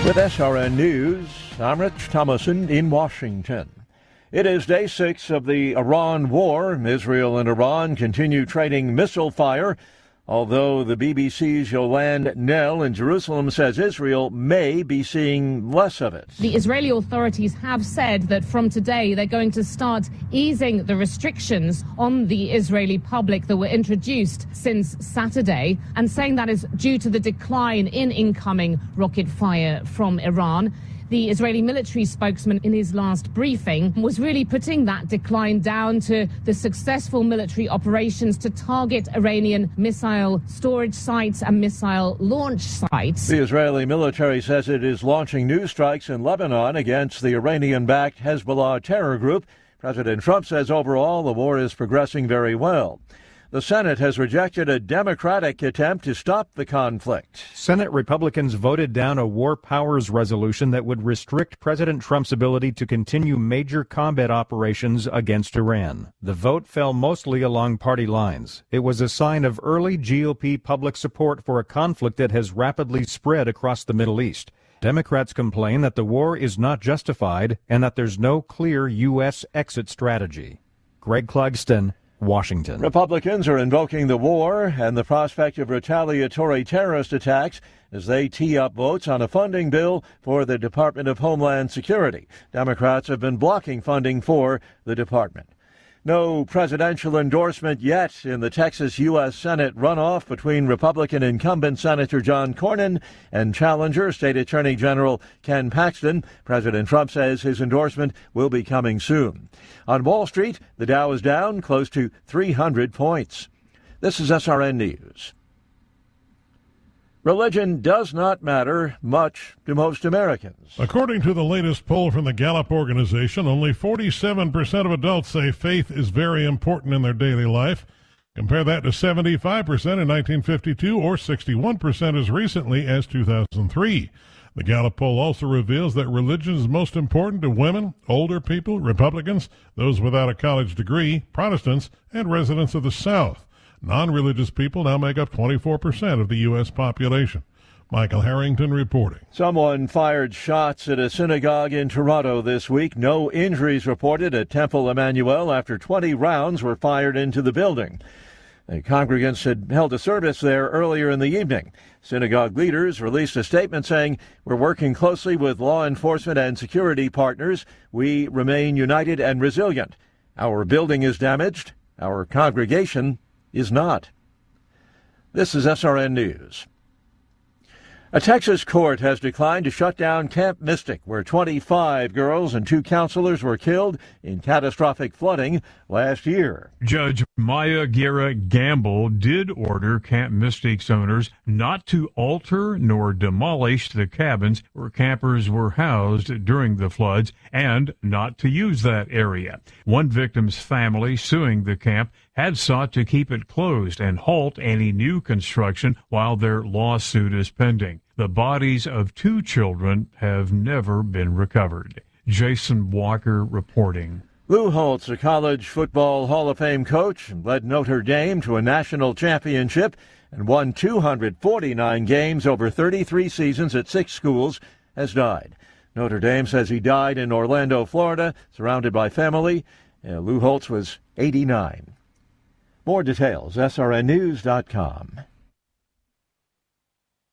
With SRN News, I'm Rich Thomason in Washington. It is day 6 of the Iran war. Israel and Iran continue trading missile fire, although the BBC's Yolande Nell in Jerusalem says Israel may be seeing less of it. The Israeli authorities have said that from today they're going to start easing the restrictions on the Israeli public that were introduced since Saturday, and saying that is due to the decline in incoming rocket fire from Iran. The Israeli military spokesman in his last briefing was really putting that decline down to the successful military operations to target Iranian missile storage sites and missile launch sites. The Israeli military says it is launching new strikes in Lebanon against the Iranian-backed Hezbollah terror group. President Trump says overall the war is progressing very well. The Senate has rejected a Democratic attempt to stop the conflict. Senate Republicans voted down a war powers resolution that would restrict President Trump's ability to continue major combat operations against Iran. The vote fell mostly along party lines. It was a sign of early GOP public support for a conflict that has rapidly spread across the Middle East. Democrats complain that the war is not justified and that there's no clear U.S. exit strategy. Greg Clugston, Washington. Republicans are invoking the war and the prospect of retaliatory terrorist attacks as they tee up votes on a funding bill for the Department of Homeland Security. Democrats have been blocking funding for the department. No presidential endorsement yet in the Texas U.S. Senate runoff between Republican incumbent Senator John Cornyn and challenger State Attorney General Ken Paxton. President Trump says his endorsement will be coming soon. On Wall Street, the Dow is down close to 300 points. This is SRN News. Religion does not matter much to most Americans. According to the latest poll from the Gallup organization, only 47% of adults say faith is very important in their daily life. Compare that to 75% in 1952 or 61% as recently as 2003. The Gallup poll also reveals that religion is most important to women, older people, Republicans, those without a college degree, Protestants, and residents of the South. Non-religious people now make up 24% of the U.S. population. Michael Harrington reporting. Someone fired shots at a synagogue in Toronto this week. No injuries reported at Temple Emmanuel after 20 rounds were fired into the building. The congregants had held a service there earlier in the evening. Synagogue leaders released a statement saying, "We're working closely with law enforcement and security partners. We remain united and resilient. Our building is damaged. Our congregation is not." This is SRN News. A Texas court has declined to shut down Camp Mystic, where 25 girls and 2 counselors were killed in catastrophic flooding last year. Judge Maya Guerra Gamble did order Camp Mystic's owners not to alter nor demolish the cabins where campers were housed during the floods and not to use that area. One victim's family suing the camp had sought to keep it closed and halt any new construction while their lawsuit is pending. The bodies of 2 children have never been recovered. Jason Walker reporting. Lou Holtz, a college football Hall of Fame coach, led Notre Dame to a national championship and won 249 games over 33 seasons at 6 schools, has died. Notre Dame says he died in Orlando, Florida, surrounded by family. Lou Holtz was 89. More details, srnnews.com.